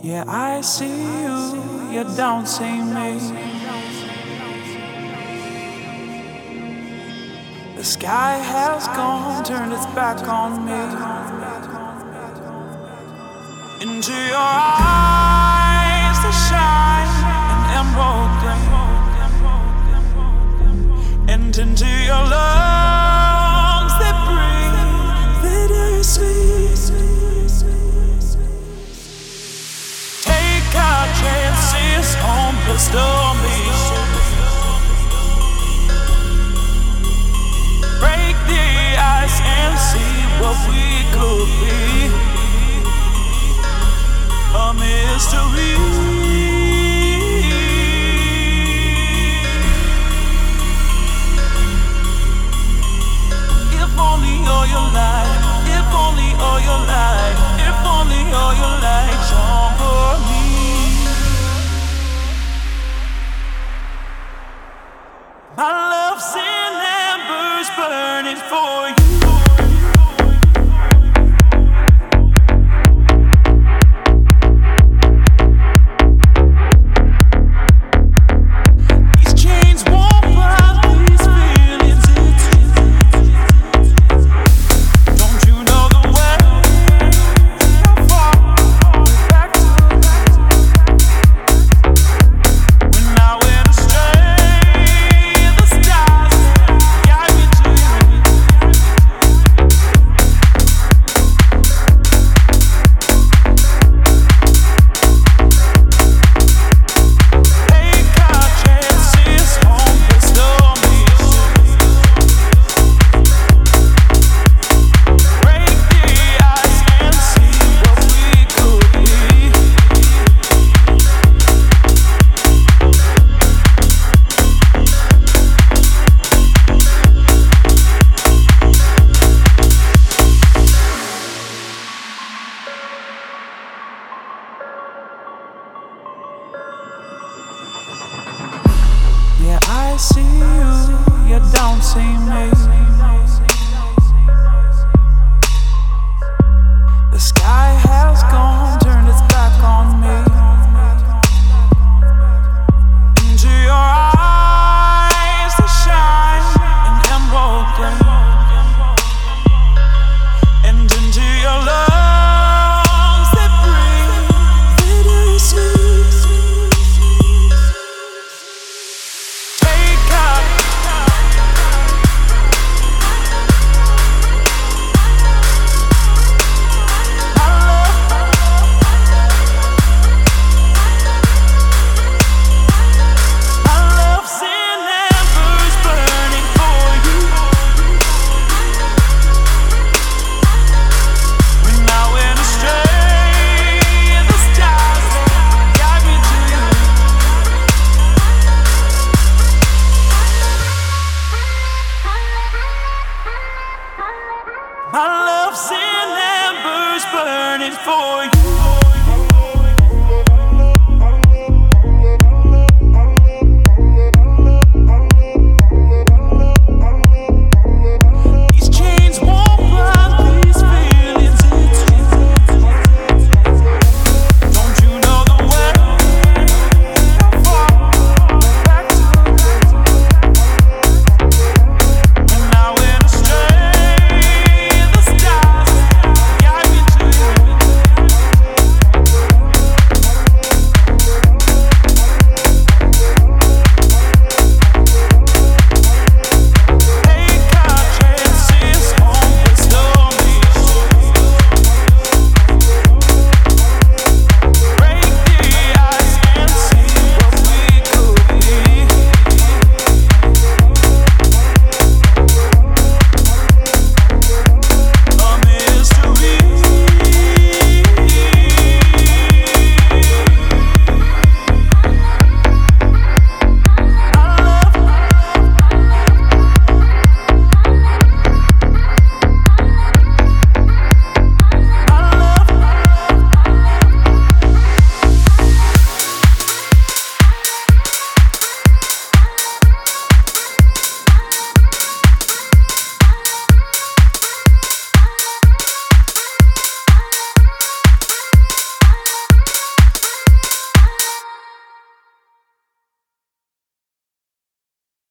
Yeah, I see you, you don't see me. The sky has gone, turned its back on me. Into your eyes that shine an emerald green, and into your lungs that breathe bittersweet. Take our chances on the stormy shores. Break the ice and see what we could be. A mystery. If only all your life, if only all your life, if only all your life shone for me. My love's in embers burning for you. Yeah, I see you, you don't see me. The sky has gone.